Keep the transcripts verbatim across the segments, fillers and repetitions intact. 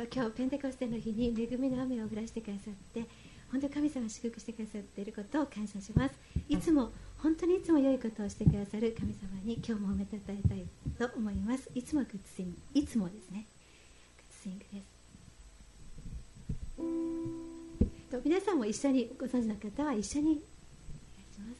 今日ペンテコステの日に恵みの雨を降らしてくださって本当に神様を祝福してくださっていることを感謝します。いつも本当にいつも良いことをしてくださる神様に今日も褒めたたえたいと思います。いつもグッドスイング、いつもですね、グッドスイングです。と皆さんも一緒にご存知の方は一緒にお願いします。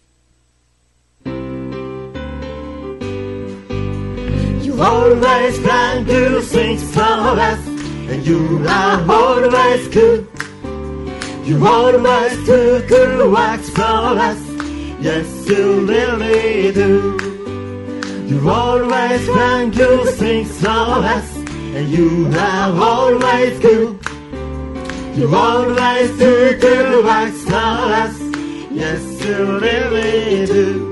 You always plan good things for us, and you are always good. You always do good works for us, yes you really do. You always plan good things for us, and you are always good. You always do good works for us, yes you really do.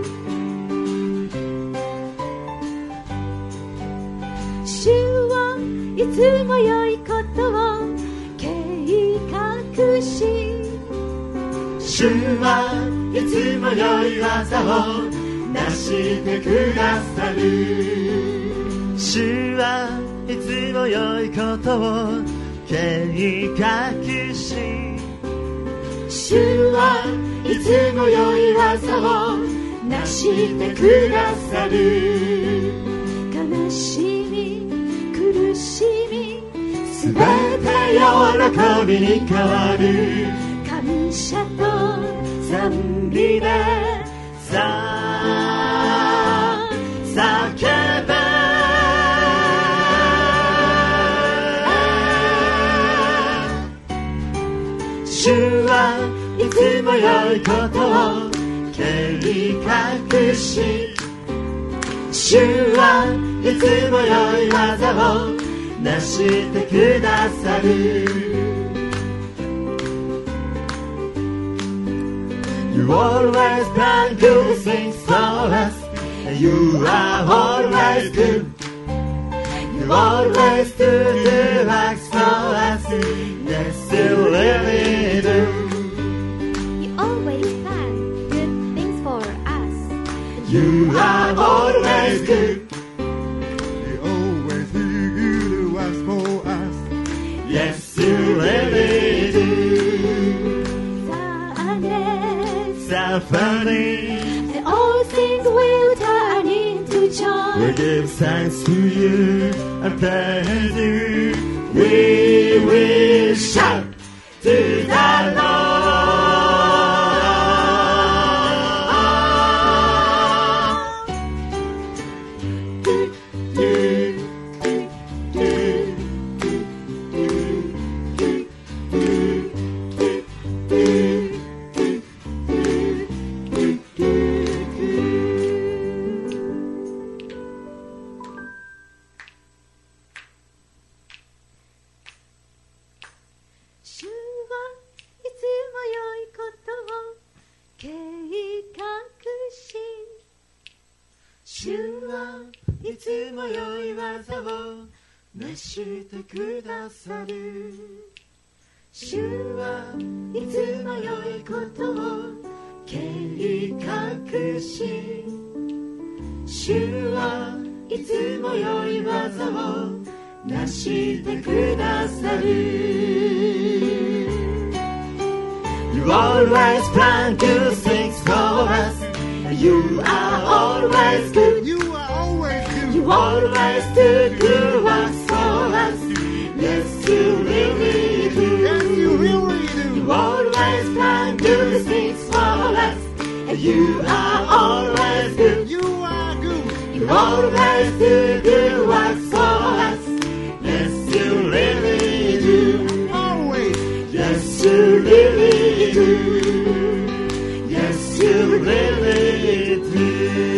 主はいつも良いことを計画し、 主はいつも良い技を成してくださる。主はいつも良いことを計画し、主はいつも良い技を成してくださる。 悲しみ苦しみすべて喜びに変わる。 感謝と賛美でさあ叫べ。主はいつも良いことを計画し、主はいつも良い技を成してくださる。You always plan good things for us, and you are always good. You always do the works for us, yes you really do. You always plan good things for us. You are always good. You always do good works for us. Yes you really do. Symphony, And all things will turn into joy. we give thanks to you and praise you. We will shout to the Lord.いつも良い技を成してくださる。主はいつも良いことを計画し、主はいつも良い技を成してくださる。You always plan good things for us, you are always good. You are always good. You always do good works for us, yes you really do. Yes, you really do. You always plan good things for us, and you are always good. You are good. You always do good works for us, yes you really do. Always. Yes you really do. Yes you really do.